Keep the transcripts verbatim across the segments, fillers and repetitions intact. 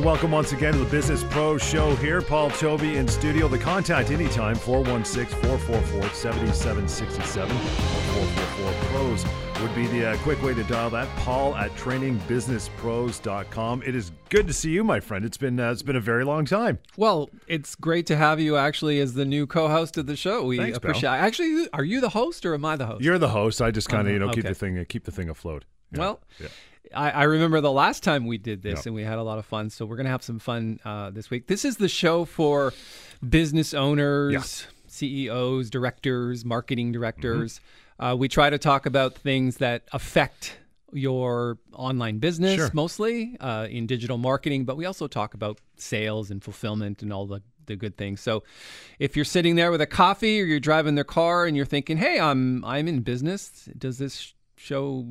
welcome once again to the Business Pro Show here. Paul Chovy in studio. The contact anytime, four one six, four four four, seven seven six seven, four four four pros would be the uh, quick way to dial that. Paul at training business pros dot com. It is good to see you, my friend. It's been uh, it's been a very long time. Well, it's great to have you actually as the new co-host of the show. We Thanks, appreciate. pal. Actually, are you the host or am I the host? You're the host. I just kind of, you know, okay. keep the thing uh, keep the thing afloat. Yeah. Well, yeah. I, I remember the last time we did this Yeah. and we had a lot of fun. So we're going to have some fun uh, this week. This is the show for business owners, Yeah. C E Os, directors, marketing directors. Mm-hmm. Uh, we try to talk about things that affect your online business, Sure. mostly uh, in digital marketing, but we also talk about sales and fulfillment and all the the good things. So if you're sitting there with a coffee or you're driving their car and you're thinking, hey, I'm I'm in business, does this show,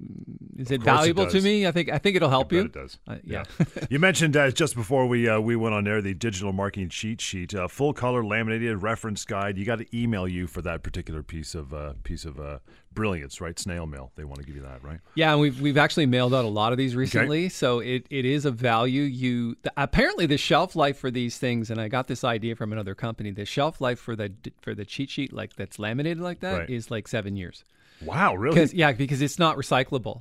is it course it valuable to does. me? I think I think it'll help I bet you. it does. Uh, yeah. You mentioned uh, just before we uh, we went on there the digital marketing cheat sheet, uh, full color laminated reference guide. You got to email you for that particular piece of uh, piece of uh, brilliance, right? Snail mail. They want to give you that, right? Yeah, and we've we've actually mailed out a lot of these recently, so it, it is of value. You the, apparently the shelf life for these things, and I got this idea from another company. The shelf life for the for the cheat sheet, like that's laminated like that, Right. is like seven years. Wow, really? Because yeah, because it's not recyclable.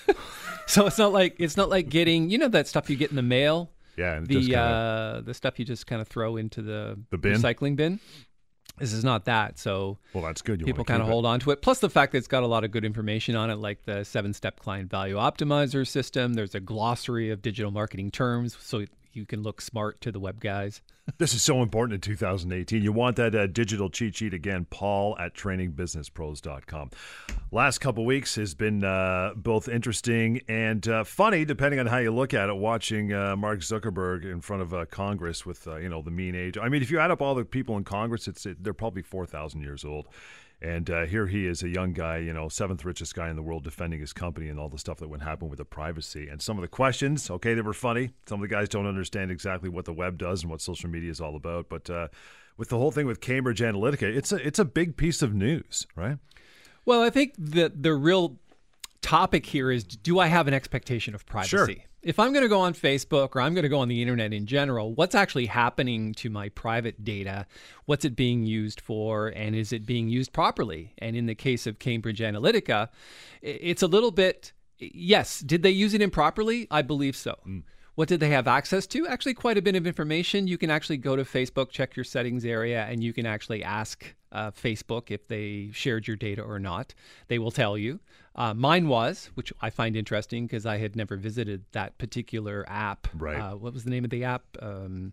So it's not like it's not like getting, you know, that stuff you get in the mail. Yeah, and it The just kinda, uh, the stuff you just kind of throw into the, The bin? recycling bin. This is not that. So well, that's good. You people want kind of hold on to it. Plus the fact that it's got a lot of good information on it, like the seven-step client value optimizer system. There's a glossary of digital marketing terms, so you can look smart to the web guys. This is so important in two thousand eighteen. You want that uh, digital cheat sheet again, Paul at training business pros dot com. Last couple weeks has been uh, both interesting and uh, funny, depending on how you look at it, watching uh, Mark Zuckerberg in front of uh, Congress with, uh, you know, the mean age. I mean, if you add up all the people in Congress, it's it, they're probably four thousand years old. And uh, here he is, a young guy, you know, seventh richest guy in the world, defending his company and all the stuff that would happen with the privacy. And some of the questions, okay, they were funny. Some of the guys don't understand exactly what the web does and what social media is all about. But uh, with the whole thing with Cambridge Analytica, it's a it's a big piece of news, right? Well, I think the the real topic here is, do I have an expectation of privacy? Sure. If I'm going to go on Facebook or I'm going to go on the internet in general, what's actually happening to my private data? What's it being used for? And is it being used properly? And in the case of Cambridge Analytica, i- it's a little bit, yes, did they use it improperly? I believe so. Mm. What did they have access to? Actually, quite a bit of information. You can actually go to Facebook, check your settings area, and you can actually ask uh, Facebook if they shared your data or not. They will tell you. Uh, mine was, which I find interesting because I had never visited that particular app. Right. Uh, what was the name of the app? Um,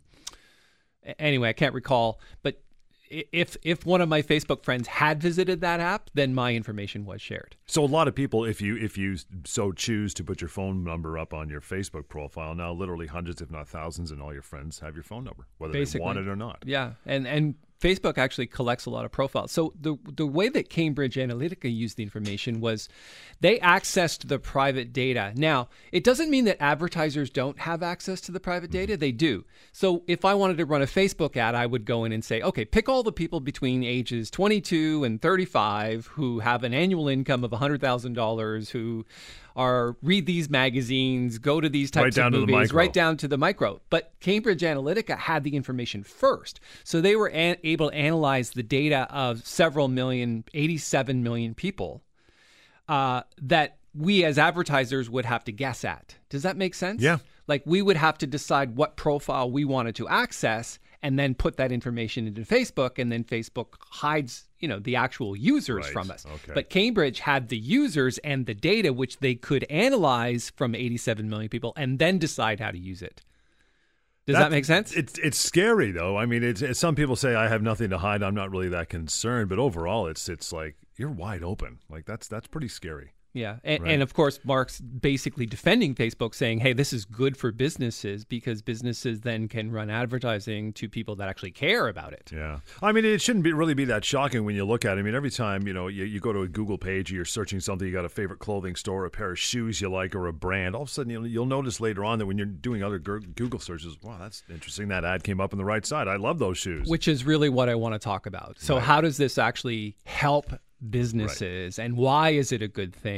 a- anyway, I can't recall. But i- if if one of my Facebook friends had visited that app, then my information was shared. So a lot of people, if you if you so choose to put your phone number up on your Facebook profile, now literally hundreds, if not thousands, and all your friends have your phone number, whether Basically. they want it or not. Yeah, and and Facebook actually collects a lot of profiles. So the the way that Cambridge Analytica used the information was they accessed the private data. Now, it doesn't mean that advertisers don't have access to the private data. They do. So if I wanted to run a Facebook ad, I would go in and say, okay, pick all the people between ages twenty-two and thirty-five who have an annual income of one hundred thousand dollars, who are read these magazines, go to these types Right down of to the movies, micro. right down to the micro. But Cambridge Analytica had the information first. So they were an- able to analyze the data of several million, eighty-seven million people uh, that we as advertisers would have to guess at. Does that make sense? Yeah. Like we would have to decide what profile we wanted to access and then put that information into Facebook, and then Facebook hides, you know, the actual users Right. from us. Okay. But Cambridge had the users and the data, which they could analyze from eighty-seven million people and then decide how to use it. Does that That's- make sense? It's it's scary though. I mean, it's, it's some people say I have nothing to hide. I'm not really that concerned, but overall, it's it's like you're wide open. Like that's that's pretty scary. Yeah. And, Right. and of course, Mark's basically defending Facebook, saying, hey, this is good for businesses because businesses then can run advertising to people that actually care about it. Yeah. I mean, it shouldn't be really be that shocking when you look at it. I mean, every time, you know, you, you go to a Google page or you're searching something, you got a favorite clothing store, a pair of shoes you like, or a brand, all of a sudden you'll, you'll notice later on that when you're doing other Gur- Google searches, wow, that's interesting. That ad came up on the right side. I love those shoes. Which is really what I want to talk about. So Right. how does this actually help businesses, and why is it a good thing?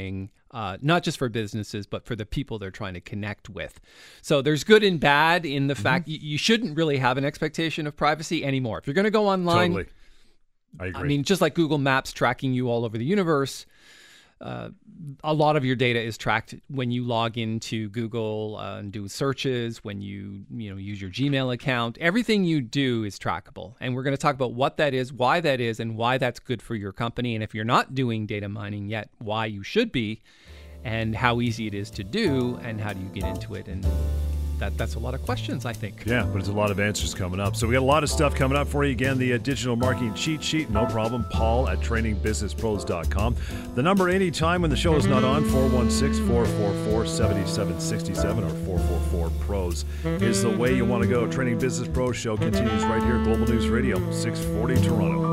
Uh, not just for businesses, but for the people they're trying to connect with. So there's good and bad in the mm-hmm. fact you, you shouldn't really have an expectation of privacy anymore. If you're going to go online, totally. I agree. I mean, just like Google Maps tracking you all over the universe, uh, a lot of your data is tracked when you log into Google uh, and do searches, when you you know use your Gmail account. Everything you do is trackable. And we're going to talk about what that is, why that is, and why that's good for your company. And if you're not doing data mining yet, why you should be, and how easy it is to do, and how do you get into it. And that that's a lot of questions, I think. Yeah, but it's a lot of answers coming up. So we got a lot of stuff coming up for you. Again, the uh, digital marketing cheat sheet, no problem. Paul at training business pros dot com. The number anytime when the show is not on, four one six, four four four, seven seven six seven or four four four, pros is the way you want to go. Training Business Pros show continues right here, Global News Radio, six forty Toronto.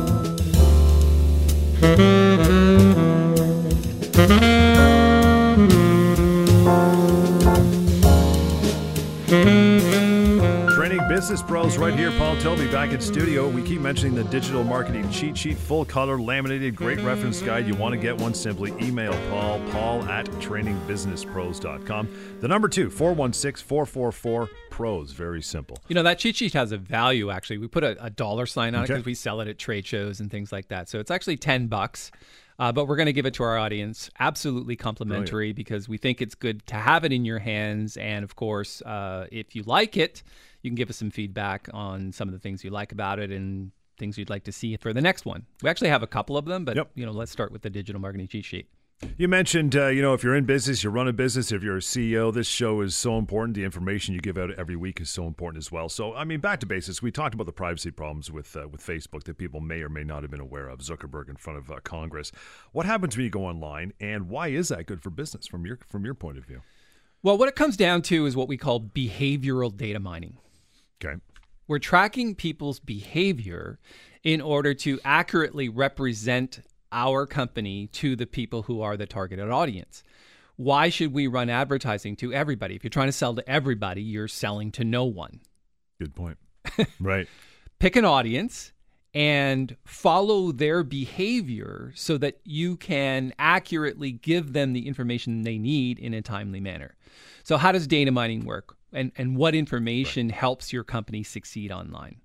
Training Business Pros right here. Paul Toby back in studio. We keep mentioning the digital marketing cheat sheet, full color, laminated, great reference guide. You want to get one, simply email Paul, Paul at training business pros dot com. The number two, four one six, four four four, pros. Very simple. You know, that cheat sheet has a value, actually. We put a, a dollar sign on Okay. it because we sell it at trade shows and things like that. So it's actually ten bucks. Uh, but we're going to give it to our audience absolutely complimentary Brilliant. because we think it's good to have it in your hands. And of course, uh, if you like it, you can give us some feedback on some of the things you like about it and things you'd like to see for the next one. We actually have a couple of them, but Yep. you know, let's start with the digital marketing cheat sheet. You mentioned, uh, you know, if you're in business, you run a business, if you're a C E O, this show is so important. The information you give out every week is so important as well. So, I mean, back to basics. We talked about the privacy problems with uh, with Facebook that people may or may not have been aware of. Zuckerberg in front of uh, Congress. What happens when you go online, and why is that good for business from your from your point of view? Well, what it comes down to is what we call behavioral data mining. Okay. We're tracking people's behavior in order to accurately represent our company to the people who are the targeted audience. Why should we run advertising to everybody? If you're trying to sell to everybody, you're selling to no one. Good point. Right. Pick an audience and follow their behavior so that you can accurately give them the information they need in a timely manner. So how does data mining work? And, and what information right. helps your company succeed online?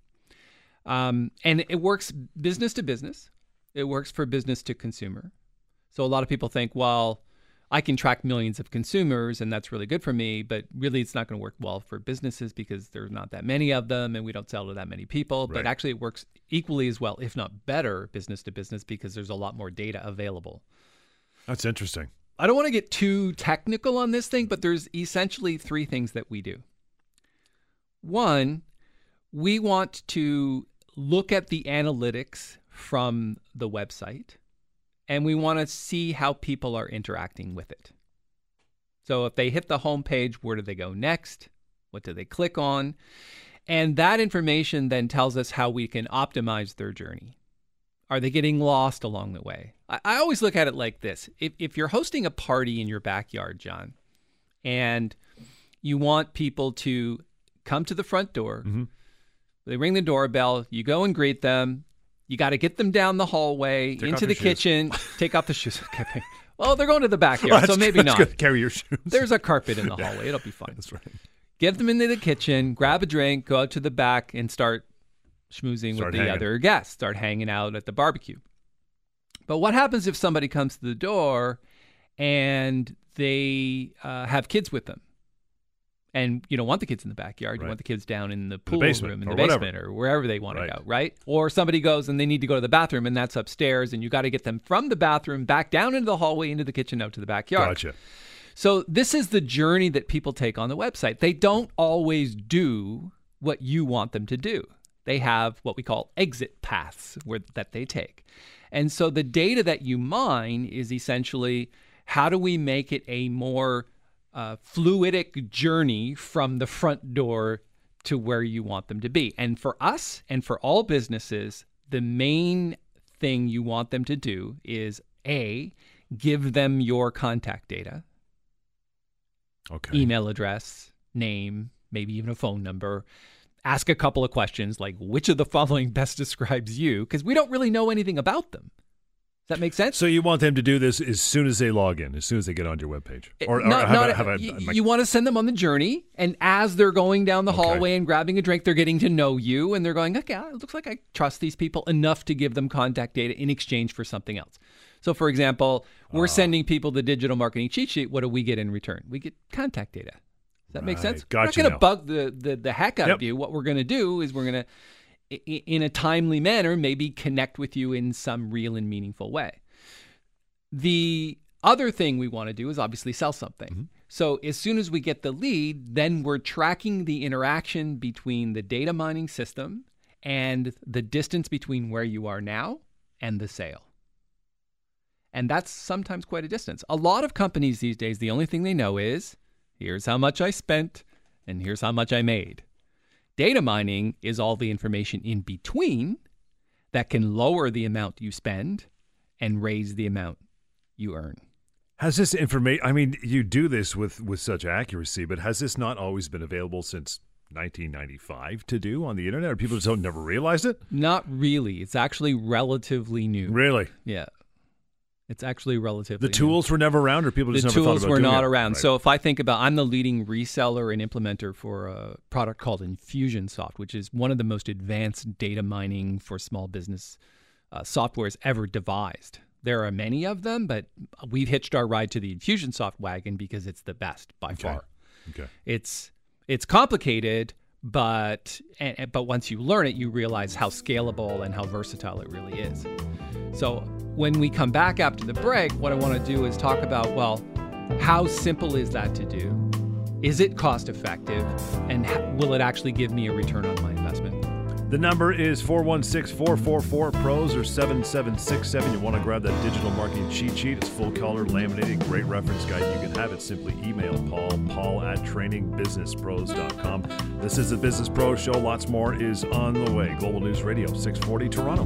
Um, and it works business to business. It works for business to consumer. So a lot of people think, well, I can track millions of consumers and that's really good for me, but really it's not going to work well for businesses because there's not that many of them and we don't sell to that many people. Right. But actually it works equally as well, if not better, business to business because there's a lot more data available. That's interesting. I don't want to get too technical on this thing, but there's essentially three things that we do. One, we want to look at the analytics from the website, and we want to see how people are interacting with it. So if they hit the home page, where do they go next? What do they click on? And that information then tells us how we can optimize their journey. Are they getting lost along the way? I, I always look at it like this. If, if you're hosting a party in your backyard, John, and you want people to come to the front door, mm-hmm. they ring the doorbell, you go and greet them, you got to get them down the hallway, take into the shoes. kitchen, take off the shoes. Okay. Well, they're going to the backyard, well, so maybe good. not. Good. Carry your shoes. There's a carpet in the yeah. hallway. It'll be fine. That's right. Get them into the kitchen, grab a drink, go out to the back, and start schmoozing Start with the hanging. other guests. Start hanging out at the barbecue. But what happens if somebody comes to the door and they uh, have kids with them? And you don't want the kids in the backyard. You Right. want the kids down in the pool the basement, room, in or the whatever. basement, or wherever they want Right. to go, right? Or somebody goes and they need to go to the bathroom, and that's upstairs, and you got to get them from the bathroom back down into the hallway, into the kitchen, out to the backyard. Gotcha. So this is the journey that people take on the website. They don't always do what you want them to do. They have what we call exit paths where, that they take. And so the data that you mine is essentially, how do we make it a more uh, fluidic journey from the front door to where you want them to be? And for us and for all businesses, the main thing you want them to do is A, give them your contact data. Okay. Email address, name, maybe even a phone number. Ask a couple of questions like, which of the following best describes you? Because we don't really know anything about them. That make sense? So you want them to do this as soon as they log in, as soon as they get onto your webpage, or, or not, have, not a, have a, you, like, you want to send them on the journey, and as they're going down the Okay. hallway and grabbing a drink, they're getting to know you, and they're going, okay, it looks like I trust these people enough to give them contact data in exchange for something else. So, for example, we're Ah. sending people the digital marketing cheat sheet. What do we get in return? We get contact data. Does that make Right. sense? Got we're you not going to now. bug the, the, the heck out Yep. of you. What we're going to do is we're going to, in a timely manner, maybe connect with you in some real and meaningful way. The other thing we want to do is obviously sell something. Mm-hmm. So as soon as we get the lead, then we're tracking the interaction between the data mining system and the distance between where you are now and the sale. And that's sometimes quite a distance. A lot of companies these days, the only thing they know is, here's how much I spent and here's how much I made. Data mining is all the information in between that can lower the amount you spend and raise the amount you earn. Has this information, I mean, you do this with, with such accuracy, but has this not always been available since nineteen ninety-five to do on the internet? Or people just don't never realized it? Not really. It's actually relatively new. Really? Yeah. It's actually relatively The tools new. were never around, or people just The never thought tools about were doing not it? around. Right. So if I think about, I'm the leading reseller and implementer for a product called Infusionsoft, which is one of the most advanced data mining for small business uh, softwares ever devised. There are many of them, but we've hitched our ride to the Infusionsoft wagon because it's the best by Okay. far. Okay. It's it's complicated, but and, but once you learn it, you realize how scalable and how versatile it really is. So when we come back after the break, what I want to do is talk about, well, how simple is that to do? Is it cost effective? And ha- will it actually give me a return on my investment? The number is four one six, four four four, P R O S or seven seven six seven. You want to grab that digital marketing cheat sheet. It's full color, laminated, great reference guide. You can have it. Simply email Paul, paul at training business pros dot com. This is the Business Pro Show. Lots more is on the way. Global News Radio, six forty Toronto.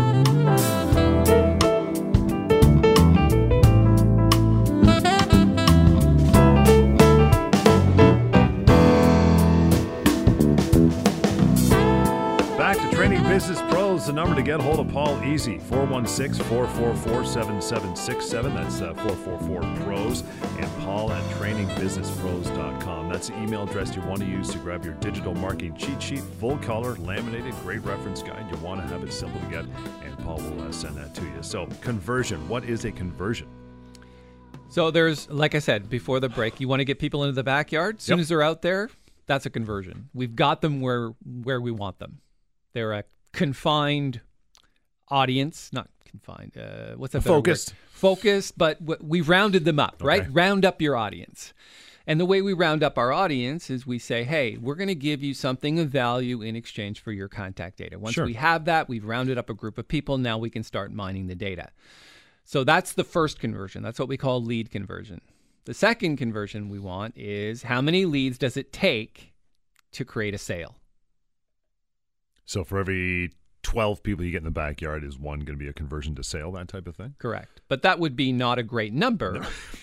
Back to Training Business Pros. The number to get hold of Paul, easy, four one six, four four four, seven seven six seven. That's uh, four four four, P R O S. And Paul at training business pros dot com. That's the email address you want to use to grab your digital marketing cheat sheet, full color, laminated, great reference guide. You want to have it simple to get, and Paul will uh, send that to you. So, conversion. What is a conversion? So there's, like I said before the break, you want to get people into the backyard. As soon Yep. as they're out there, that's a conversion. We've got them where where we want them. They're a confined audience, not confined. Uh, what's that? better word? Focused. Focused, but w- we've rounded them up, right? Okay. Round up your audience. And the way we round up our audience is we say, hey, we're going to give you something of value in exchange for your contact data. Once Sure. we have that, we've rounded up a group of people. Now we can start mining the data. So that's the first conversion. That's what we call lead conversion. The second conversion we want is how many leads does it take to create a sale? So, for every twelve people you get in the backyard, is one going to be a conversion to sale, that type of thing? Correct. But that would be not a great number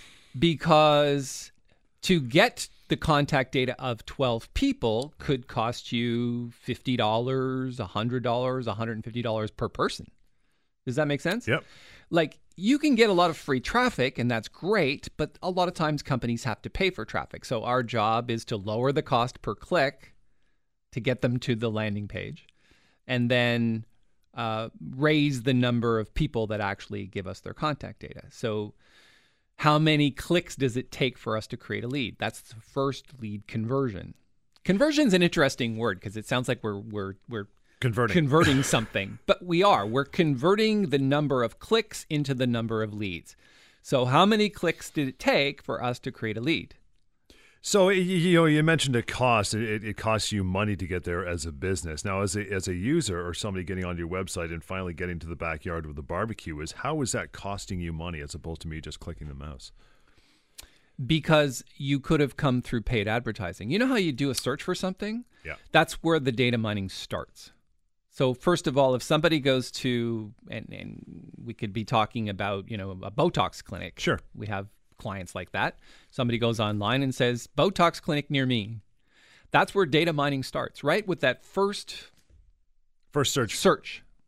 because to get the contact data of twelve people could cost you fifty dollars, one hundred dollars, one hundred fifty dollars per person. Does that make sense? Yep. Like, you can get a lot of free traffic, and that's great, but a lot of times companies have to pay for traffic. So our job is to lower the cost per click to get them to the landing page, and then uh, raise the number of people that actually give us their contact data. So how many clicks does it take for us to create a lead? That's the first lead conversion. Conversion is an interesting word because it sounds like we're we're we're Converting. converting something, but we are. We're converting the number of clicks into the number of leads. So how many clicks did it take for us to create a lead? So, y- you know, you mentioned a cost. It, it costs you money to get there as a business. Now, as a as a user or somebody getting onto your website and finally getting to the backyard with the barbecue, is how is that costing you money as opposed to me just clicking the mouse? Because you could have come through paid advertising. You know how you do a search for something? Yeah. That's where the data mining starts. So first of all, if somebody goes to, and, and we could be talking about, you know, a Botox clinic. Sure. We have clients like that. Somebody goes online and says, Botox clinic near me. That's where data mining starts, right? With that first First search. search.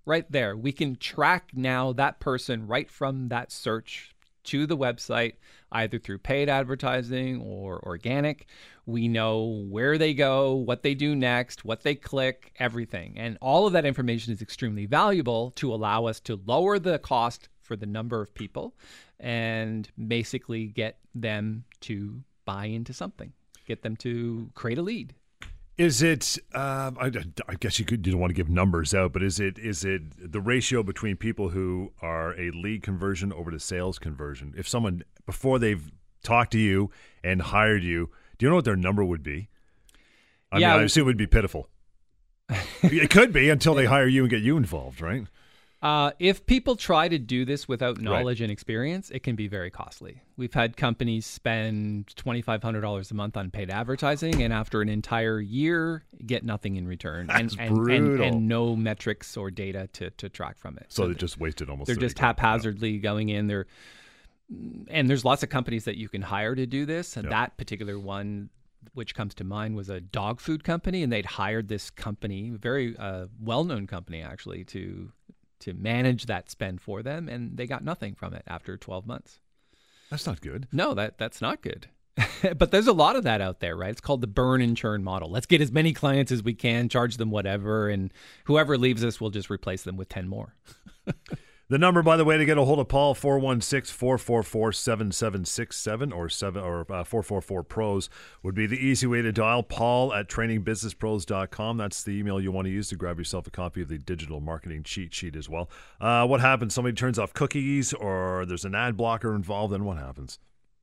right there. We can track now that person right from that search to the website, either through paid advertising or organic. We know where they go, what they do next, what they click, everything. And all of that information is extremely valuable to allow us to lower the cost for the number of people and basically get them to buy into something, get them to create a lead. Is it? Um, I, I guess you could. You don't want to give numbers out, but is it? Is it the ratio between people who are a lead conversion over to sales conversion? If someone before they've talked to you and hired you, do you know what their number would be? I yeah, mean, I assume it would be pitiful. It could be until they hire you and get you involved, right? Uh, if people try to do this without knowledge right. and experience, it can be very costly. We've had companies spend twenty-five hundred dollars a month on paid advertising, and after an entire year, get nothing in return. That's and, and, brutal. And, and no metrics or data to, to track from it. So, so they just wasted almost They're just haphazardly going in there. And there's lots of companies that you can hire to do this. And yep. that particular one, which comes to mind, was a dog food company, and they'd hired this company, a very uh, well-known company actually, to to manage that spend for them, and they got nothing from it after twelve months. That's not good. No, that that's not good. But there's a lot of that out there, right? It's called the burn and churn model. Let's get as many clients as we can, charge them whatever, and whoever leaves us, we'll just replace them with ten more. The number, by the way, to get a hold of Paul, four one six, four four four, seven seven six seven or seven or uh, four four four pros would be the easy way to dial. Paul at training business pros dot com. That's the email you want to use to grab yourself a copy of the digital marketing cheat sheet as well. Uh, what happens? Somebody turns off cookies or there's an ad blocker involved, then what happens?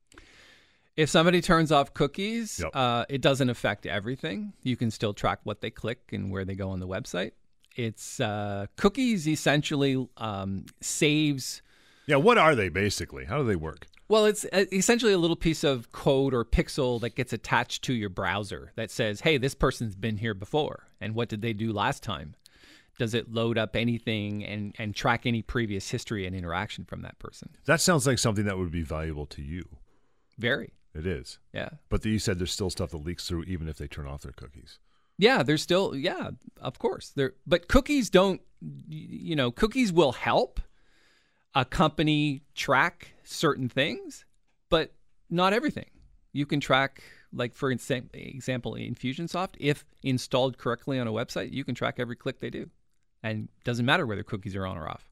If somebody turns off cookies, yep. uh, it doesn't affect everything. You can still track what they click and where they go on the website. It's uh, cookies essentially um, saves. Yeah, what are they basically? How do they work? Well, it's essentially a little piece of code or pixel that gets attached to your browser that says, hey, this person's been here before. And what did they do last time? Does it load up anything and, and track any previous history and interaction from that person? That sounds like something that would be valuable to you. Very. It is. Yeah. But you said there's still stuff that leaks through even if they turn off their cookies. Yeah, there's still, yeah, of course. There, but cookies don't, you know, cookies will help a company track certain things, but not everything. You can track, like for example, Infusionsoft, if installed correctly on a website, you can track every click they do. And it doesn't matter whether cookies are on or off.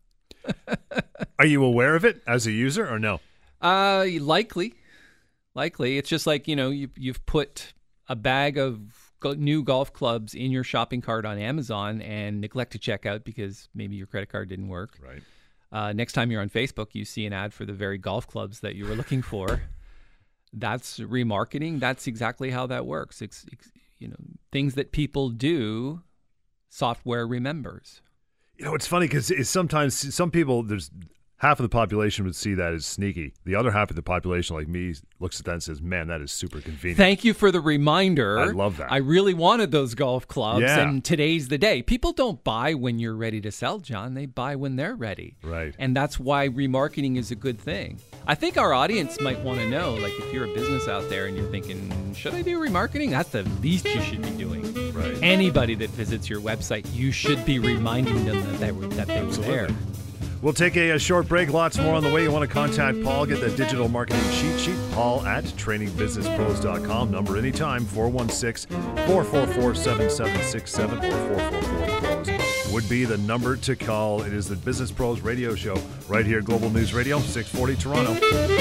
Are you aware of it as a user or no? Uh, likely. Likely. It's just like, you know, you, you've put a bag of new golf clubs in your shopping cart on Amazon and neglect to check out because maybe your credit card didn't work. Right. Uh, next time you're on Facebook, you see an ad for the very golf clubs that you were looking for. That's remarketing. That's exactly how that works. It's, it's, you know, things that people do, software remembers. You know, it's funny because it's sometimes some people, there's half of the population would see that as sneaky. The other half of the population, like me, looks at that and says, man, that is super convenient. Thank you for the reminder. I love that. I really wanted those golf clubs, yeah. and today's the day. People don't buy when you're ready to sell, John. They buy when they're ready. Right. And that's why remarketing is a good thing. I think our audience might want to know, like if you're a business out there and you're thinking, should I do remarketing? That's the least you should be doing. Right. Anybody that visits your website, you should be reminding them that they were, that they were there. We'll take a, a short break. Lots more on the way. You want to contact Paul, get that digital marketing cheat sheet. Paul at training business pros dot com. Number anytime, four one six, four four four, seven seven six seven or four four four pros would be the number to call. It is the Business Pros Radio Show right here at Global News Radio, six forty Toronto.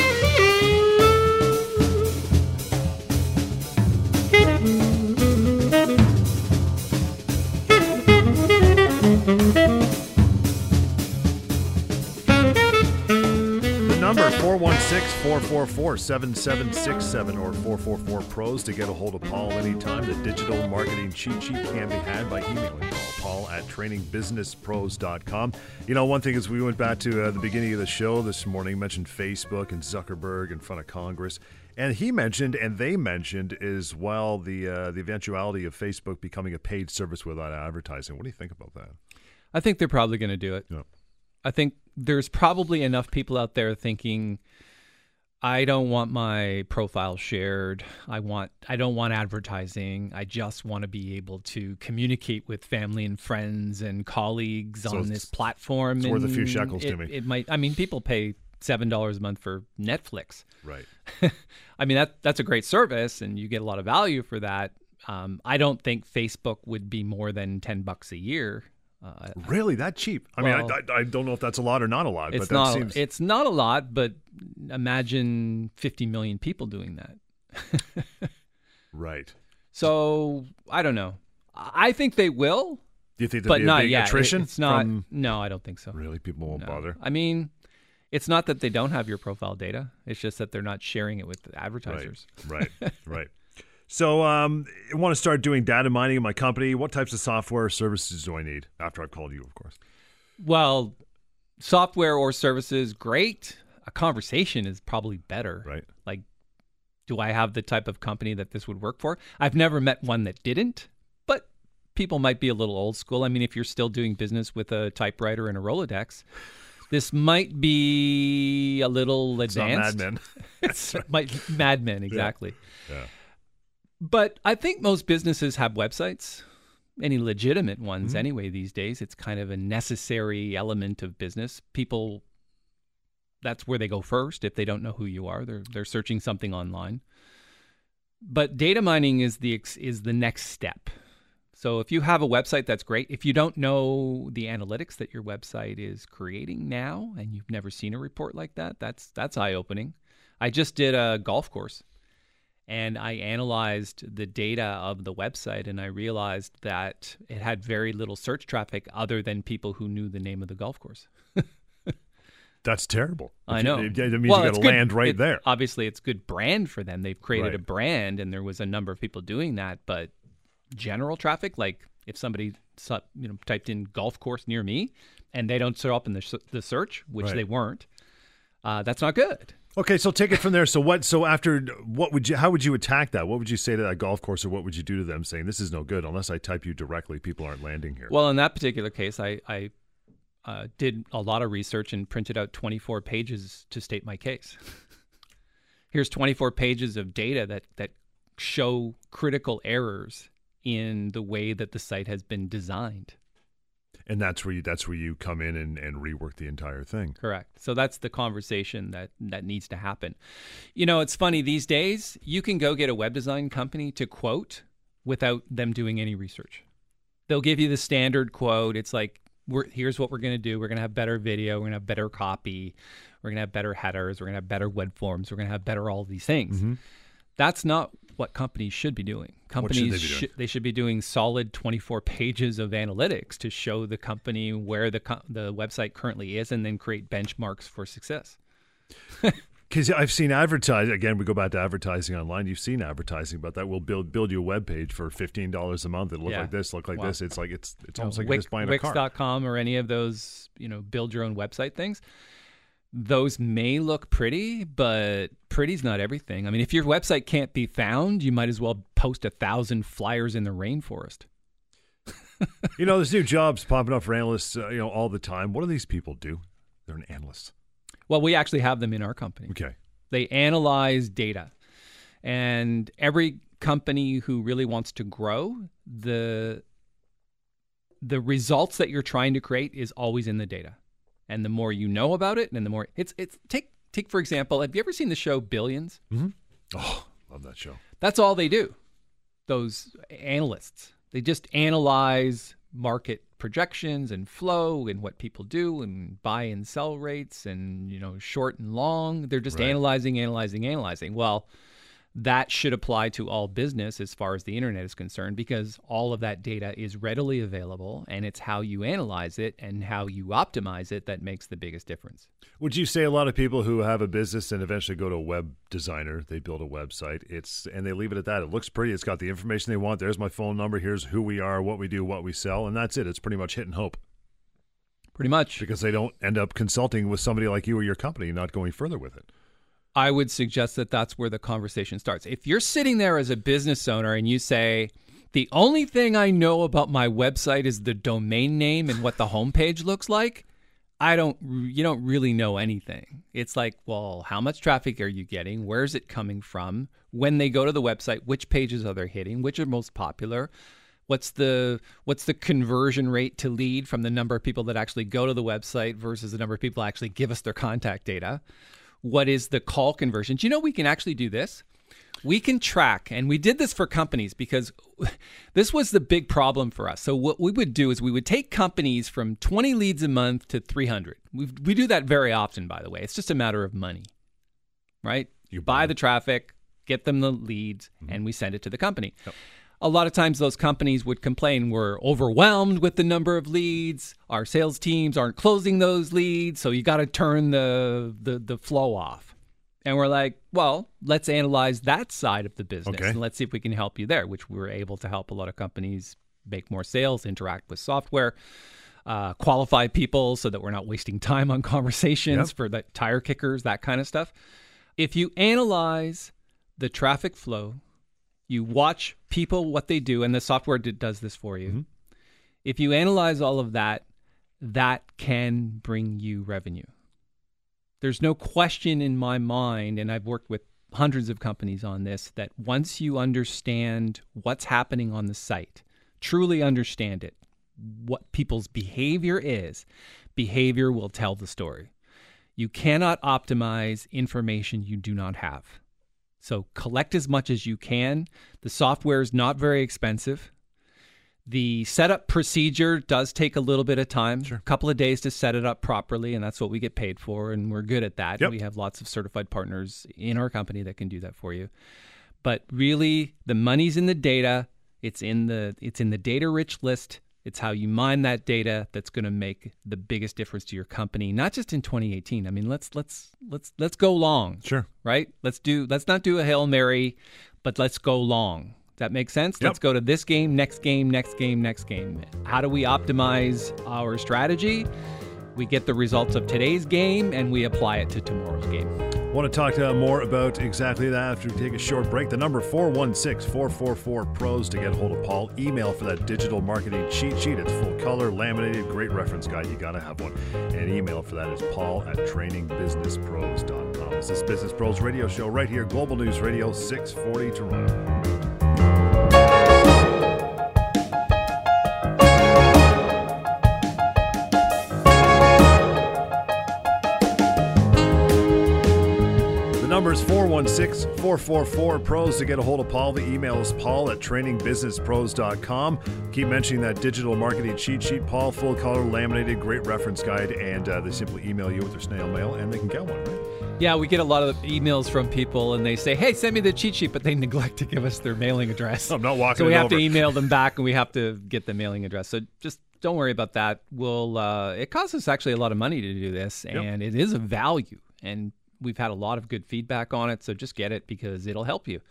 Number four one six, four four four, seven seven six seven or four four four pros to get a hold of Paul anytime. The digital marketing cheat sheet can be had by emailing Paul, Paul at training business pros dot com. You know, one thing is we went back to uh, the beginning of the show this morning, mentioned Facebook and Zuckerberg in front of Congress. And he mentioned, and they mentioned as well, the uh, the eventuality of Facebook becoming a paid service without advertising. What do you think about that? I think they're probably going to do it. Yeah. I think there's probably enough people out there thinking, I don't want my profile shared. I want I don't want advertising. I just want to be able to communicate with family and friends and colleagues So on this platform. it's worth a few shekels it, to me. It might. I mean, people pay seven dollars a month for Netflix. Right. I mean, that that's a great service, and you get a lot of value for that. Um, I don't think Facebook would be more than ten bucks a year. Uh, Really, that cheap? I Well, mean, I, I, I don't know if that's a lot or not a lot, it's but that not. seems It's not a lot, but imagine fifty million people doing that. right. So I don't know. I think they will, Do you think there'd but be a not big yet. attrition? It's not. from- No, I don't think so. Really, people won't No. bother. I mean, it's not that they don't have your profile data. It's just that they're not sharing it with advertisers. Right, right. So, um, I want to start doing data mining in my company. What types of software or services do I need? After I've called you, of course. Well, software or services, great. A conversation is probably better. Right. Like, do I have the type of company that this would work for? I've never met one that didn't, but people might be a little old school. I mean, if you're still doing business with a typewriter and a Rolodex, this might be a little It's not advanced. Mad Men. It's might Mad Men, exactly. Yeah. But I think most businesses have websites, any legitimate ones Mm-hmm. anyway these days. It's kind of a necessary element of business. People, that's where they go first if they don't know who you are. They're they're searching something online. But data mining is the ex- is the next step. So if you have a website, that's great. If you don't know the analytics that your website is creating now and you've never seen a report like that, that's that's eye-opening. I just did a golf course. And I analyzed the data of the website, and I realized that it had very little search traffic other than people who knew the name of the golf course. That's terrible. I If you- know. It, it means Well, you got it's to good- land right it- there. Obviously, it's good brand for them. They've created Right. a brand, and there was a number of people doing that. But general traffic, like if somebody su- you know typed in golf course near me, and they don't show up in the, s- the search, which Right. they weren't, uh, that's not good. Okay, so take it from there. So what? So after, what would you? How would you attack that? What would you say to that golf course, or what would you do to them, saying this is no good unless I type you directly? People aren't landing here. Well, in that particular case, I, I uh, did a lot of research and printed out twenty-four pages to state my case. Here's twenty-four pages of data that, that show critical errors in the way that the site has been designed. And that's where you that's where you come in and, and rework the entire thing. Correct. So that's the conversation that, that needs to happen. You know, it's funny these days, you can go get a web design company to quote without them doing any research. They'll give you the standard quote. It's like, we're, here's what we're going to do. We're going to have better video. We're going to have better copy. We're going to have better headers. We're going to have better web forms. We're going to have better all of these things. Mm-hmm. That's not what companies should be doing. Companies they be doing? should, they should be doing solid twenty-four pages of analytics to show the company where the co- the website currently is, and then create benchmarks for success. Because I've seen advertising, again, we go back to advertising online. You've seen advertising about that. We'll build build you a web page for fifteen dollars a month. It'll look Yeah. like this, look like Wow. this. It's like, it's it's You know, almost like Wix, you're just buying a Wix car. dot com or any of those, you know, build your own website things. Those may look pretty, but pretty's not everything. I mean, if your website can't be found, you might as well post a thousand flyers in the rainforest. You know, there's new jobs popping up for analysts, uh, you know, all the time. What do these people do? They're an analyst. Well, we actually have them in our company. Okay. They analyze data. And every company who really wants to grow, the the results that you're trying to create is always in the data. And the more you know about it, and the more it's it's take take for example, have you ever seen the show Billions? Mm-hmm. Oh, love that show. That's all they do. Those analysts, they just analyze market projections and flow and what people do and buy and sell rates and, you know, short and long. They're just Right. analyzing, analyzing, analyzing. Well, that should apply to all business as far as the internet is concerned, because all of that data is readily available, and it's how you analyze it and how you optimize it that makes the biggest difference. Would you say a lot of people who have a business and eventually go to a web designer, they build a website, it's and they leave it at that. It looks pretty. It's got the information they want. There's my phone number. Here's who we are, what we do, what we sell, and that's it. It's pretty much hit and hope, Pretty much. because they don't end up consulting with somebody like you or your company, not going further with it. I would suggest that that's where the conversation starts. If you're sitting there as a business owner and you say, the only thing I know about my website is the domain name and what the homepage looks like, I don't, you don't really know anything. It's like, well, how much traffic are you getting? Where's it coming from? When they go to the website, which pages are they hitting? Which are most popular? What's the what's the conversion rate to lead from the number of people that actually go to the website versus the number of people that actually give us their contact data? What is the call conversion? Do you know we can actually do this? We can track, and we did this for companies because this was the big problem for us. So what we would do is we would take companies from twenty leads a month to three hundred. We we do that very often, by the way. It's just a matter of money, right? You buy the traffic, get them the leads, mm-hmm. and we send it to the company. Yep. A lot of times those companies would complain we're overwhelmed with the number of leads. Our sales teams aren't closing those leads, so you got to turn the, the the flow off. And we're like, well, let's analyze that side of the business, okay. and let's see if we can help you there, which we were able to help a lot of companies make more sales, interact with software, uh, qualify people so that we're not wasting time on conversations yep. for the tire kickers, that kind of stuff. If you analyze the traffic flow, you watch people, what they do, and the software did, does this for you. Mm-hmm. If you analyze all of that, that can bring you revenue. There's no question in my mind, and I've worked with hundreds of companies on this, that once you understand what's happening on the site, truly understand it, what people's behavior is, behavior will tell the story. You cannot optimize information you do not have. So collect as much as you can. The software is not very expensive. The setup procedure does take a little bit of time, sure. a couple of days to set it up properly, and that's what we get paid for, and we're good at that. Yep. We have lots of certified partners in our company that can do that for you. But really, the money's in the data. It's in the it's in the data-rich list. It's how you mine that data that's going to make the biggest difference to your company, not just in twenty eighteen. I mean, let's let's let's let's go long. Sure. Right? Let's do let's not do a Hail Mary, but let's go long. Does that make sense? Yep. Let's go to this game, next game, next game, next game. How do we optimize our strategy? We get the results of today's game and we apply it to tomorrow's game. Want to talk to more about exactly that after we take a short break. The number four one six, four four four, P R O S to get a hold of Paul. Email for that digital marketing cheat sheet. It's full color, laminated, great reference guide. You got to have one. And email for that is paul at training business pros dot com. This is Business Pros Radio Show right here, Global News Radio, six forty Toronto. Number is four one six, four four four, P R O S to get a hold of Paul. The email is paul at training business pros dot com. Keep mentioning that digital marketing cheat sheet, Paul, full color, laminated, great reference guide, and uh, they simply email you with their snail mail, and they can get one, right? Yeah, we get a lot of emails from people, and they say, hey, send me the cheat sheet, but they neglect to give us their mailing address. I'm not walking So we it have over. to email them back, and we have to get the mailing address. So just don't worry about that. We'll, uh, it costs us actually a lot of money to do this, and yep. it is a value, and we've had a lot of good feedback on it, so just get it because it'll help you.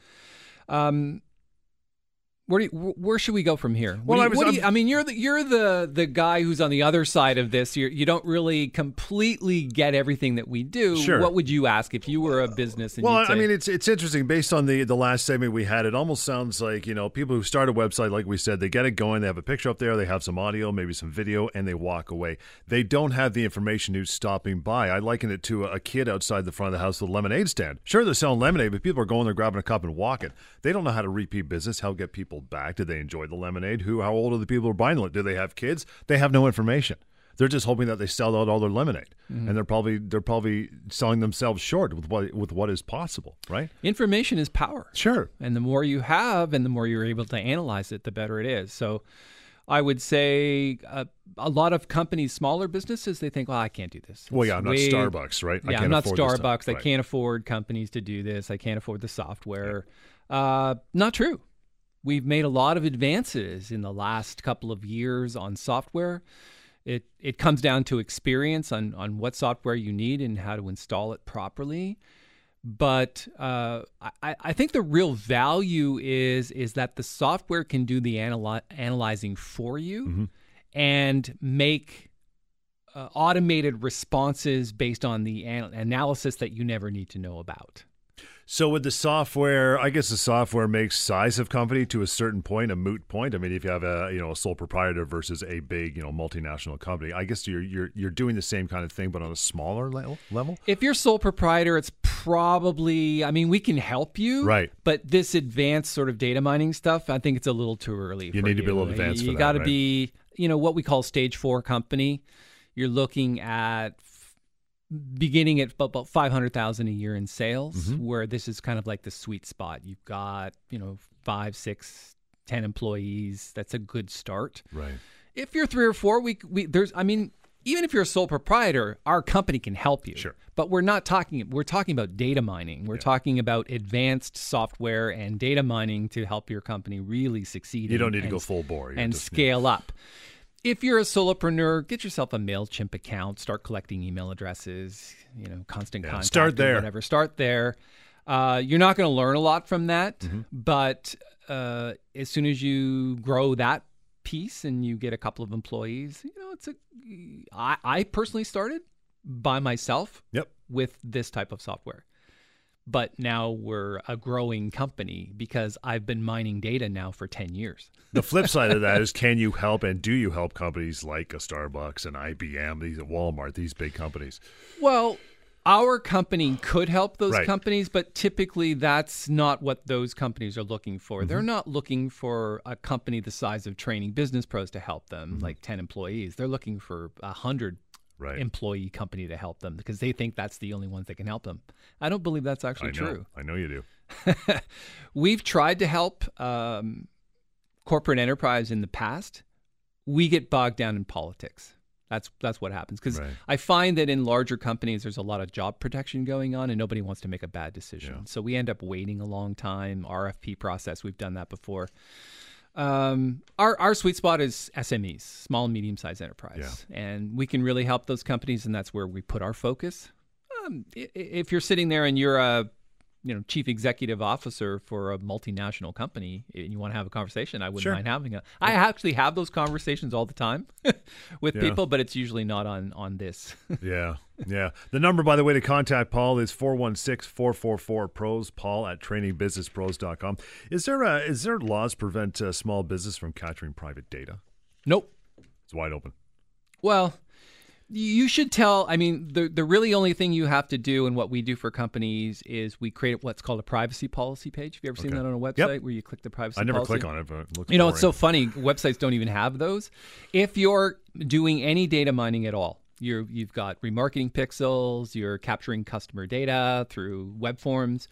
Um, where do you, where should we go from here? What well, do you, I was. what do you, I mean, you're the you're the the guy who's on the other side of this. You're, you don't really completely get everything that we do. Sure. What would you ask if you were a business? And well, you'd say, I mean, it's it's interesting. Based on the the last segment we had, it almost sounds like, you know, people who start a website, like we said, they get it going, they have a picture up there, they have some audio, maybe some video, and they walk away. They don't have the information who's stopping by. I liken it to a kid outside the front of the house with a lemonade stand. Sure, they're selling lemonade, but people are going there, grabbing a cup, and walking. They don't know how to repeat business, how to get people back. Did they enjoy the lemonade? Who? How old are the people who are buying it? Do they have kids? They have no information. They're just hoping that they sell out all their lemonade, mm-hmm. and they're probably they're probably selling themselves short with what with what is possible. Right? Information is power. Sure. And the more you have, and the more you're able to analyze it, the better it is. So, I would say uh, a lot of companies, smaller businesses, they think, well, I can't do this. Well, yeah, I'm way, not Starbucks, right? Yeah, I can't I'm not afford Starbucks. I right. can't afford companies to do this. I can't afford the software. Yeah. Uh, not true. We've made a lot of advances in the last couple of years on software. It it comes down to experience on, on what software you need and how to install it properly. But uh, I, I think the real value is is that the software can do the analy- analyzing for you mm-hmm. and make uh, automated responses based on the an- analysis that you never need to know about. So with the software, I guess the software makes size of company to a certain point a moot point. I mean, if you have a you know a sole proprietor versus a big you know multinational company, I guess you're you're you're doing the same kind of thing, but on a smaller level. level? If you're sole proprietor, it's probably, I mean, we can help you. Right. But this advanced sort of data mining stuff, I think it's a little too early. You for need to you. be a little advanced You, for you that, got to right? be, you know, what we call stage four company. You're looking at beginning at about five hundred thousand a year in sales, Mm-hmm. where this is kind of like the sweet spot. You've got, you know, five, six, ten employees. That's a good start. Right. If you're three or four, we we there's I mean, even if you're a sole proprietor, our company can help you. Sure. But we're not talking we're talking about data mining. We're Yeah. talking about advanced software and data mining to help your company really succeed. You don't and- need to and go full bore. You and just- scale up. If you're a solopreneur, get yourself a MailChimp account, start collecting email addresses, you know, constant Yeah, contact. start or there. Whatever. Start there. Uh, you're not going to learn a lot from that, Mm-hmm. but uh, as soon as you grow that piece and you get a couple of employees, you know, it's a. I, I personally started by myself Yep. with this type of software. But now we're a growing company because I've been mining data now for ten years. The flip side of that is, can you help and do you help companies like a Starbucks and I B M, these Walmart, these big companies? Well, our company could help those Right. companies, but typically that's not what those companies are looking for. Mm-hmm. They're not looking for a company the size of Training Business Pros to help them, Mm-hmm. like ten employees. They're looking for a hundred Right. employee company to help them because they think that's the only ones that can help them. I don't believe that's actually I know. true. I know you do. We've tried to help um, corporate enterprise in the past. We get bogged down in politics. That's that's what happens because Right. I find that in larger companies there's a lot of job protection going on and nobody wants to make a bad decision. Yeah. So we end up waiting a long time. R F P process, we've done that before. Um, our our sweet spot is S M Es, small and medium sized enterprise, and we can really help those companies, and that's where we put our focus. Um, i- i- if you're sitting there and you're a you know chief executive officer for a multinational company and you want to have a conversation, I wouldn't Sure. mind having a. I actually have those conversations all the time with Yeah. people, but it's usually not on on this. Yeah. Yeah. The number, by the way, to contact Paul is four one six, four four four, P R O S, Paul at training business pros dot com. Is there a, is there laws prevent uh, small business from capturing private data? Nope. It's wide open. Well, you should tell. I mean, the the really only thing you have to do, and what we do for companies, is we create what's called a privacy policy page. Have you ever seen Okay. that on a Yep. website where you click the privacy? I never policy? click on it, but it looks You know, it's so boring. funny. Websites don't even have those. If you're doing any data mining at all, you're you've got remarketing pixels, you're capturing customer data through web forms,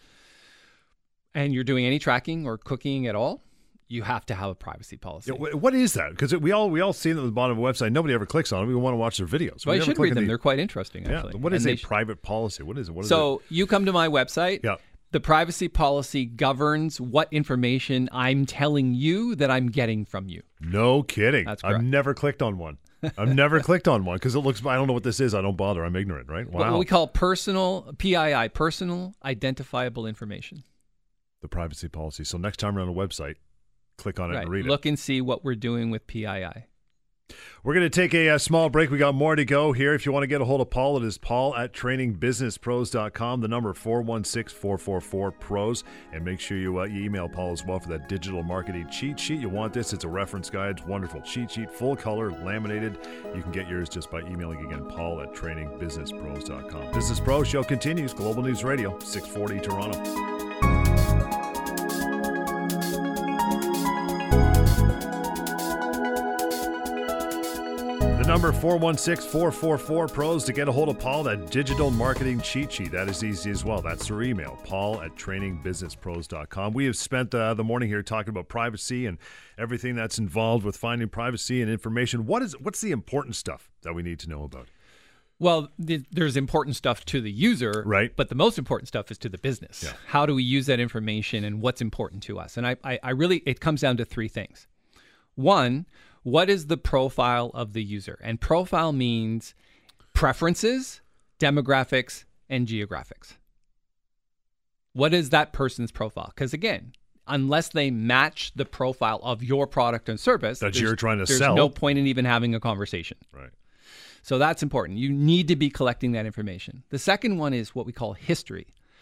and you're doing any tracking or cooking at all, you have to have a privacy policy. Yeah, wh- what is that? Because we all we all see it at the bottom of a website. Nobody ever clicks on it. We want to watch their videos. well, We you never should click read on them. the- They're quite interesting, Yeah. actually. What is And a they sh- private policy? What is it? What is So you come to my website. it? Yeah. The privacy policy governs what information I'm telling you that I'm getting from you. No kidding. That's I've correct. never clicked on one. I've never clicked on one because it looks. I don't know what this is. I don't bother. I'm ignorant. Right? Wow. What we call personal P I I, personal identifiable information. The privacy policy. So next time we're on a website, click on it Right. and read Look and see what we're doing with P I I. it. We're going to take a, uh small break. We got more to go here. If you want to get a hold of Paul, it is Paul at training business pros dot com. The number four one six, four four four, P R O S. And make sure you, uh, you email Paul as well for that digital marketing cheat sheet. You want this? It's a reference guide. It's wonderful cheat sheet, full color, laminated. You can get yours just by emailing again Paul at training business pros dot com. Business Pro Show continues. Global News Radio, six forty Toronto. The number four one six, four four four, P R O S to get a hold of Paul, that digital marketing cheat sheet. That is easy as well. That's their email, Paul at training business pros dot com. We have spent uh, the morning here talking about privacy and everything that's involved with finding privacy and information. What is What's the important stuff that we need to know about? Well, th- there's important stuff to the user, Right. But the most important stuff is to the business. Yeah. How do we use that information and what's important to us? And I, I, I really, it comes down to three things. One, what is the profile of the user? And profile means preferences, demographics, and geographics. What is that person's profile? Because again, unless they match the profile of your product and service That there's- you're trying to there's sell. no point in even having a conversation. Right. So that's important. You need to be collecting that information. The second one is what we call history.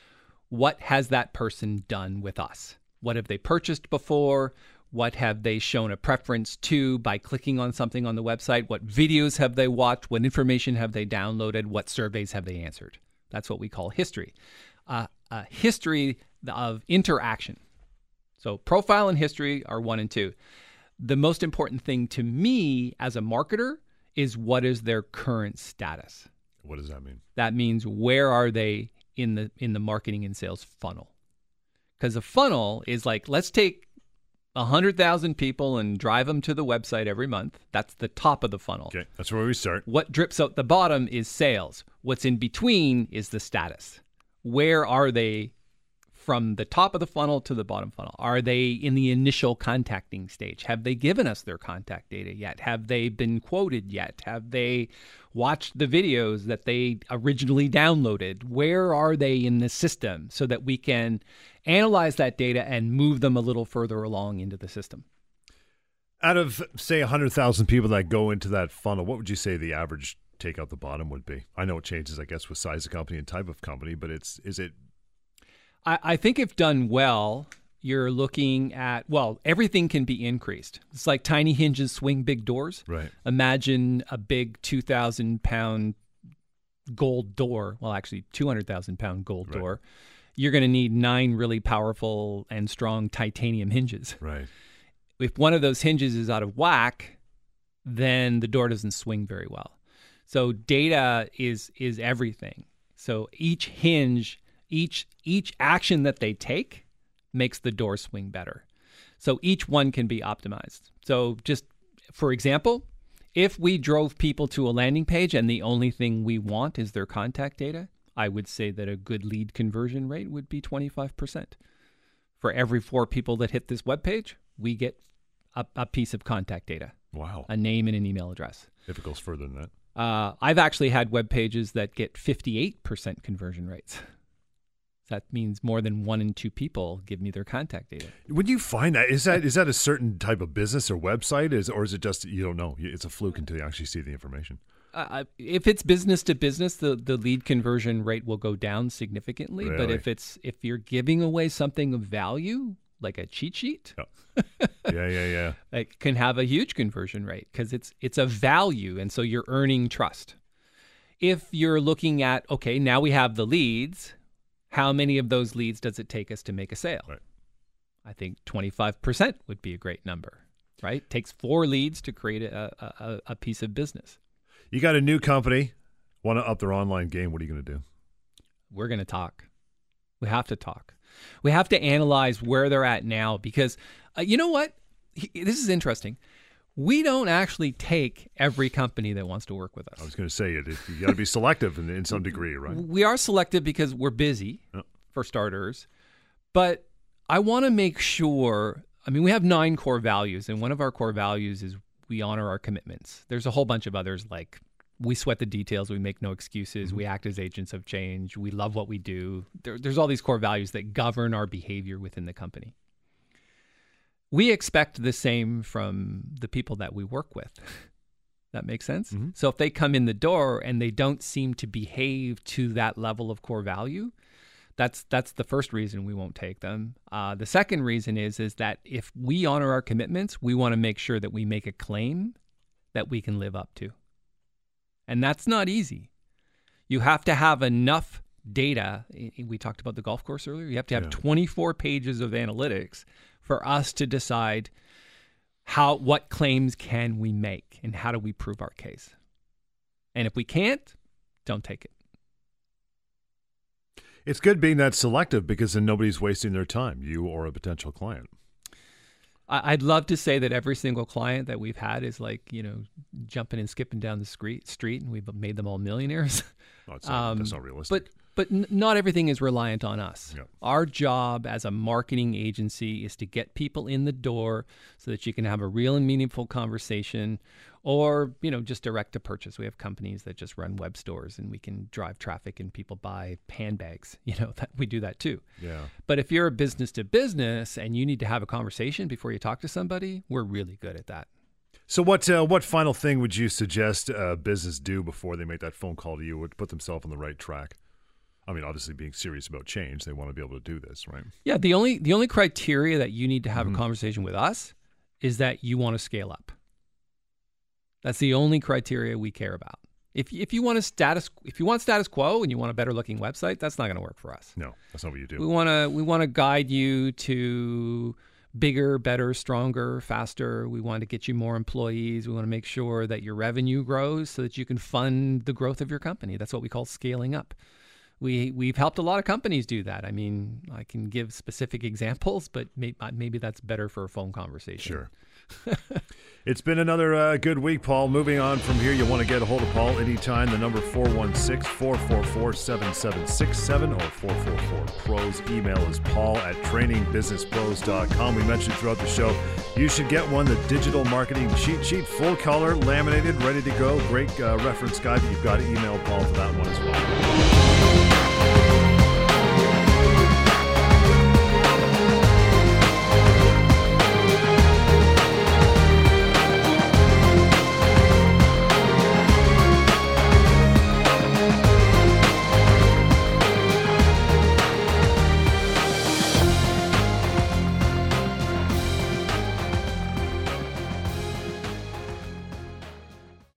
what has that person done with us? What have they purchased before? What have they shown a preference to by clicking on something on the website? What videos have they watched? What information have they downloaded? What surveys have they answered? That's what we call history. Uh, a history of interaction. So profile and history are one and two. The most important thing to me as a marketer is what is their current status. What does that mean? That means where are they in the in the marketing and sales funnel? Because a funnel is like, let's take one hundred thousand people and drive them to the website every month. That's the top of the funnel. Okay, that's where we start. What drips out the bottom is sales. What's in between is the status. Where are they from the top of the funnel to the bottom funnel? Are they in the initial contacting stage? Have they given us their contact data yet? Have they been quoted yet? Have they watched the videos that they originally downloaded? Where are they in the system so that we can analyze that data and move them a little further along into the system? Out of, say, one hundred thousand people that go into that funnel, what would you say the average take out the bottom would be? I know it changes, I guess, with size of company and type of company, but it's is it... I, I think if done well, you're looking at, well, everything can be increased. It's like tiny hinges swing big doors. Right. Imagine a big two thousand pound gold door. Well, actually, two hundred thousand pound gold Right. door. You're going to need nine really powerful and strong titanium hinges. Right. If one of those hinges is out of whack, then the door doesn't swing very well. So data is is everything. So each hinge, each each action that they take makes the door swing better. So each one can be optimized. So just for example, if we drove people to a landing page and the only thing we want is their contact data, I would say that a good lead conversion rate would be twenty-five percent. For every four people that hit this webpage, we get a, a piece of contact data, Wow. a name and an email address. If it goes further than that. Uh, I've actually had web pages that get fifty-eight percent conversion rates. That means more than one in two people give me their contact data. When you find that, is that is that a certain type of business or website, is or is it just you don't know? It's a fluke until you actually see the information. Uh, if it's business to business, the, the lead conversion rate will go down significantly. But Really? if it's if you're giving away something of value, like a cheat sheet, Yeah, yeah, yeah. yeah. it can have a huge conversion rate because it's it's a value, and so you're earning trust. If you're looking at, okay, now we have the leads, how many of those leads does it take us to make a sale? Right. I think twenty-five percent would be a great number, right? It takes four leads to create a, a, a piece of business. You got a new company, want to up their online game. What are you going to do? We're going to talk. We have to talk. We have to analyze where they're at now because uh, you know what? He, this is interesting. We don't actually take every company that wants to work with us. I was going to say it. You got to be selective in, in some degree, right? We are selective because we're busy, Oh. for starters. But I want to make sure, I mean, we have nine core values, and one of our core values is we honor our commitments. There's a whole bunch of others like we sweat the details, we make no excuses, we act as agents of change, we love what we do. There, there's all these core values that govern our behavior within the company. We expect the same from the people that we work with. That makes sense? Mm-hmm. So if they come in the door and they don't seem to behave to that level of core value, that's that's the first reason we won't take them. Uh, the second reason is is that if we honor our commitments, we want to make sure that we make a claim that we can live up to. And that's not easy. You have to have enough data. We talked about the golf course earlier. You have to have Yeah. twenty-four pages of analytics for us to decide how what claims can we make and how do we prove our case. And if we can't, don't take it. It's good being that selective because then nobody's wasting their time, you or a potential client. I- I'd love to say that every single client that we've had is like, you know, jumping and skipping down the street, street and we've made them all millionaires. No, it's not, Um, that's not realistic. But but n- not everything is reliant on us. Yeah. Our job as a marketing agency is to get people in the door so that you can have a real and meaningful conversation, or you know just direct to purchase. We have companies that just run web stores, and we can drive traffic and people buy handbags. You know that we do that too. yeah. But if you're a business to business and you need to have a conversation before you talk to somebody, we're really good at that. So what uh, what final thing would you suggest a business do before they make that phone call to you to put themselves on the right track? I mean, obviously being serious about change, they want to be able to do this, right? Yeah, the only the only criteria that you need to have Mhm. a conversation with us is that you want to scale up. That's the only criteria we care about. If if you want a status if you want status quo and you want a better looking website, that's not going to work for us. No, that's not what you do. We want to we want to guide you to bigger, better, stronger, faster. We want to get you more employees. We want to make sure that your revenue grows so that you can fund the growth of your company. That's what we call scaling up. We we've helped a lot of companies do that. I mean, I can give specific examples, but may, maybe that's better for a phone conversation. Sure. It's been another uh, good week, Paul. Moving on from here, you want to get a hold of Paul anytime. The number four one six, four four four, seven seven six seven or four four four pros. Email is paul at training business pros dot com. We mentioned throughout the show, you should get one, the digital marketing cheat sheet, full color, laminated, ready to go. Great uh, reference guide, but you've got to email Paul for that one as well.